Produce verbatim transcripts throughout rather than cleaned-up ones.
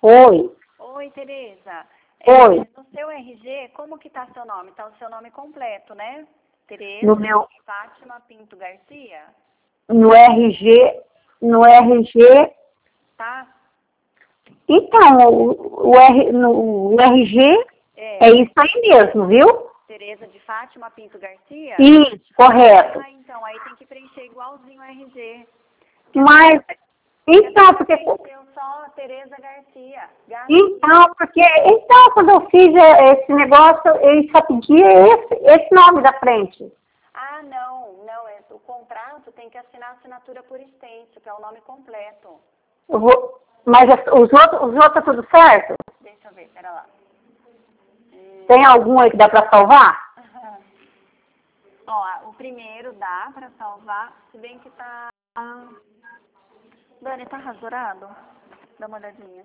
Oi. Oi, Tereza. Oi. É, no seu R G, como que tá seu nome? Tá o seu nome completo, né? Tereza No meu, Fátima Pinto Garcia? no R G, no R G, Tá? então, o, o, R, no, o R G É, é isso aí mesmo, viu? Tereza de Fátima Pinto Garcia? Isso, correto. Ah, então, aí tem que preencher igualzinho o R G. Mas, então, porque, Preencheu só Tereza Garcia. Garcia. então, porque, então, quando eu fiz esse negócio, ele só pedia esse, esse nome da frente. Ah, não, não, é, o contrato tem que assinar a assinatura por extenso, que é o nome completo. Eu vou, mas as- os outros, os outros tudo certo? Deixa eu ver, pera lá. Hum, Tem algum aí que dá pra salvar? Ó, o primeiro dá pra salvar, se bem que tá... Dani, tá rasurado? Dá uma olhadinha.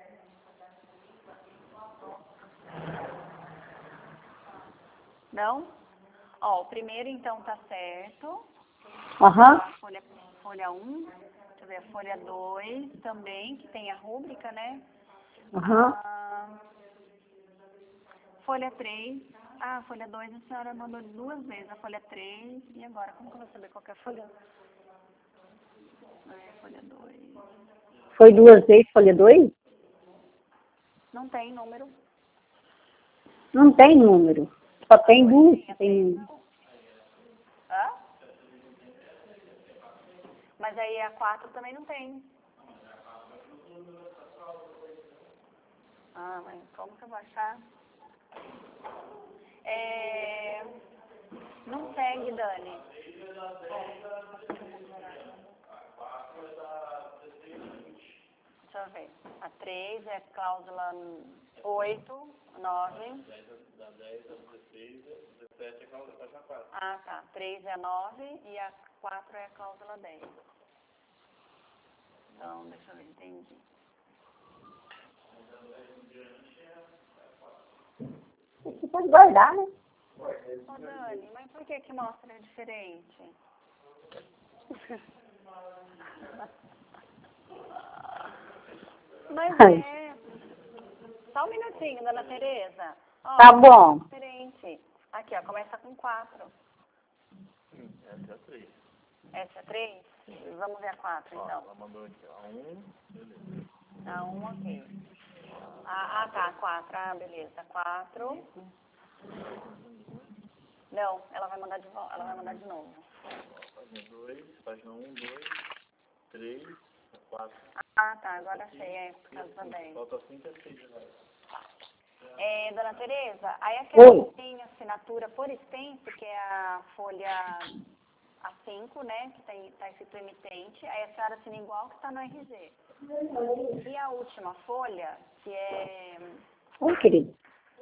Não? Ó, o primeiro então tá certo. Aham. A folha, folha um, deixa eu ver, a folha dois também, que tem a rúbrica, né? Aham. Ah, folha três. Ah, folha dois a senhora mandou duas vezes a folha três. E agora, como que eu vou saber qual que é a folha? É, folha dois. Foi duas vezes folha dois? Não tem número. Não tem número. Só tem duas. Tem a Tem... três. Hã? Mas aí a quatro também não tem. Ah, mas como que eu vou achar? É... Não segue, Dani. Deixa eu ver. A três é cláusula oito, nove. Da dez a dezesseis, dezessete é cláusula quatro. Ah, tá. três é a nove e a quatro é a cláusula dez. Então, deixa eu ver, entendi. Você pode guardar, né? Ô, Dani, mas por que que mostra diferente? Mas é... Só um minutinho, dona Tereza. Ó, Tá bom. diferente. Aqui, ó, começa com quatro. Hum, essa é a três. Essa é três? Vamos ver a quatro, Ó, então. ela mandou aqui, ó. um, beleza. A um, ok. Ah, ah, tá, quatro. Ah, beleza. quatro. Não, ela vai mandar de volta. Ela vai mandar de novo. Página dois, página um, dois, três, quatro. Ah, tá, agora achei, é, por causa da dez. Falta cinco e seis. É, dona Tereza, aí aquela Oi. que tem assinatura por extenso, que é a folha A cinco, né, que tem, tá escrito emitente, aí a senhora assina igual que tá no R G. E a última folha, que é Oi, querido.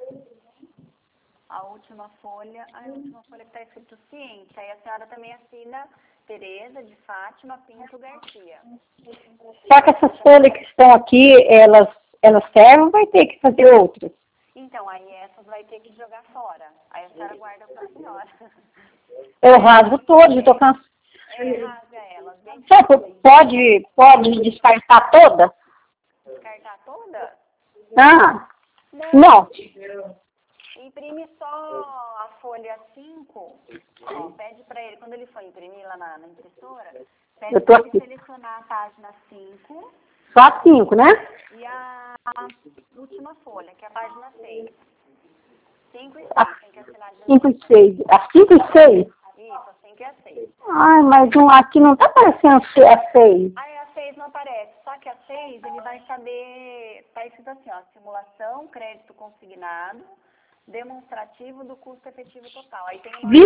a última folha, ah, a última folha que tá escrito ciente, aí a senhora também assina Tereza de Fátima Pinto Garcia. Só que essas folhas que estão aqui, elas, elas servem ou vai ter que fazer outras? Então, aí essas vai ter que jogar fora. Aí a senhora guarda pra senhora. Eu rasgo todas, eu tô cansada. É, rasga elas. Bem Só pode, pode descartar toda? descartar toda? Ah, Não. não. Imprime só a folha cinco. Ó, pede pra ele, quando ele for imprimir lá na, na impressora, pede Eu tô pra ele aqui. selecionar a página cinco Só cinco, né? e a última folha, que é a página seis. cinco e A seis, tem que assinar de cinco e seis. A cinco e seis? Isso, a cinco e a seis. Ai, mas não, aqui não tá aparecendo a seis. Aí a seis não aparece, só que a seis ele vai saber, tá escrito assim, ó, simulação, crédito consignado, demonstrativo do custo efetivo total. Aí tem uma... Viu?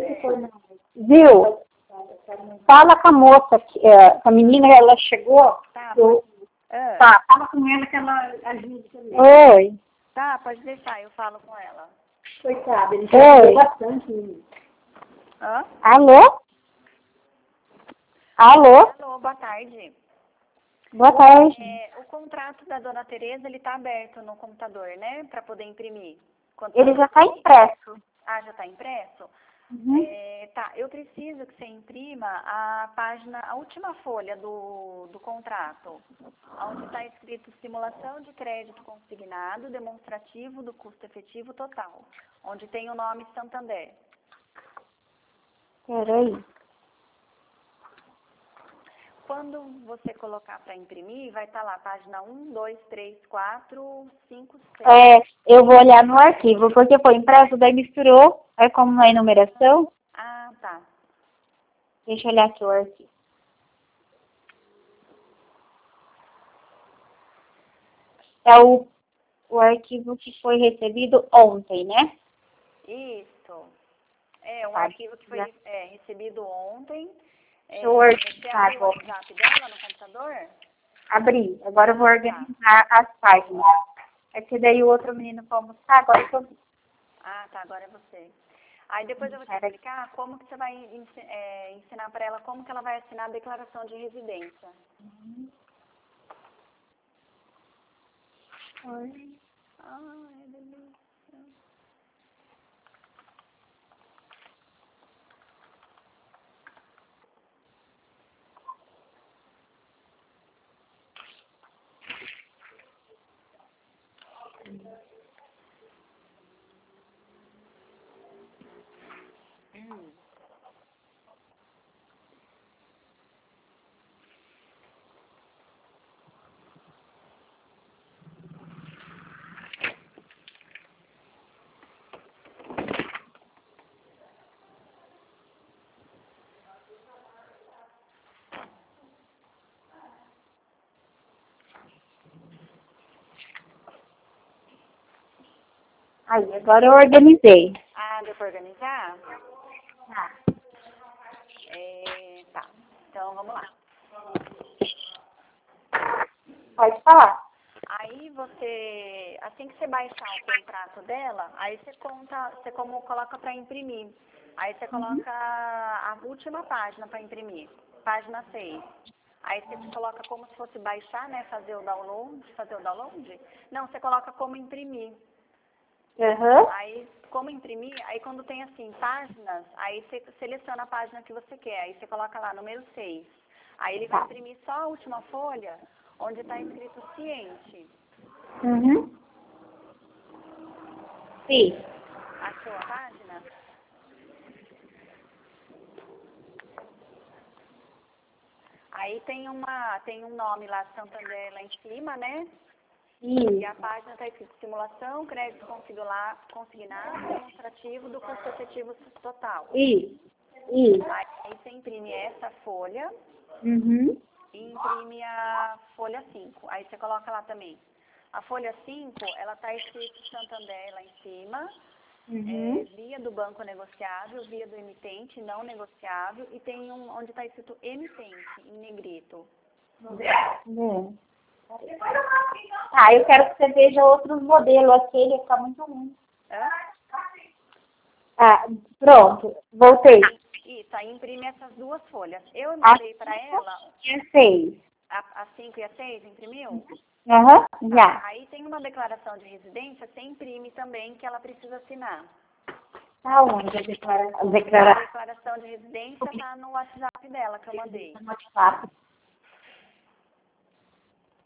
Viu? Fala com a moça, que, é, com a menina, ela chegou. Tá, Eu, ah, tá, fala com ela que ela ajuda também. Oi. tá, pode deixar, eu falo com ela. Coitada, ele já Oi. bastante. Hã? Alô? Alô? Alô, boa tarde. Boa tarde. É, o contrato da dona Tereza, ele tá aberto no computador, né, para poder imprimir. Quando Ele você já está imprimir- impresso. Ah, já está impresso? Uhum. É, tá, eu preciso que você imprima a página, a última folha do, do contrato, onde está escrito simulação de crédito consignado, demonstrativo do custo efetivo total, onde tem o nome Santander. Peraí. Quando você colocar para imprimir, vai estar lá, página um, dois, três, quatro, cinco, seis. É, eu vou olhar no arquivo, porque foi impresso, daí misturou. É como na enumeração. Ah, tá. Deixa eu olhar aqui o arquivo. É o, o arquivo que foi recebido ontem, né? Isso. É, um Tá. arquivo que foi é, recebido ontem. É, Deixa eu você organizar abriu o agora. WhatsApp dela no computador? Abri. Agora eu vou organizar as páginas. É que daí o outro menino foi almoçar, agora eu tô... Ah, tá, agora é você. Aí depois eu vou te Peraí. explicar como que você vai ensi- é, ensinar para ela como que ela vai assinar a declaração de residência. Oi. Ah, é delícia. Hum. Aí, agora eu organizei. Ah, deu para organizar? Tá. É, tá. Então vamos lá. Pode falar. Aí você, assim que você baixar o contrato dela, aí você conta, você como coloca para imprimir. Aí você coloca a última página para imprimir, página seis. Aí você coloca como se fosse baixar, né, fazer o download, fazer o download. Não, você coloca como imprimir. Uhum. Aí, como imprimir, aí quando tem assim, páginas, aí você seleciona a página que você quer, aí você coloca lá, número seis. Aí ele vai Tá. imprimir só a última folha, onde está escrito ciente. Uhum. Sim. Achou a página? Aí tem uma, tem um nome lá, Santander, lá em cima, né? E Sim. a página está escrito simulação, crédito consigula- consignado, demonstrativo do custo efetivo total. Isso. Isso. Aí você imprime essa folha Uhum. e imprime a folha cinco. Aí você coloca lá também. A folha cinco, ela está escrito Santander lá em cima, é, Uhum. via do banco negociável, via do emitente não negociável, e tem um onde está escrito emitente, em negrito. É. Ah, eu quero que você veja outros modelos, aquele fica muito ruim. Hã? Ah, pronto, voltei. Isso, aí imprime essas duas folhas. Eu A mandei para ela seis. a cinco e a seis, imprimiu? Aham, já. Aí tem uma declaração de residência, você imprime também, que ela precisa assinar. Tá onde a declaração? A A declaração declaração de residência está no WhatsApp dela, que eu mandei. no WhatsApp.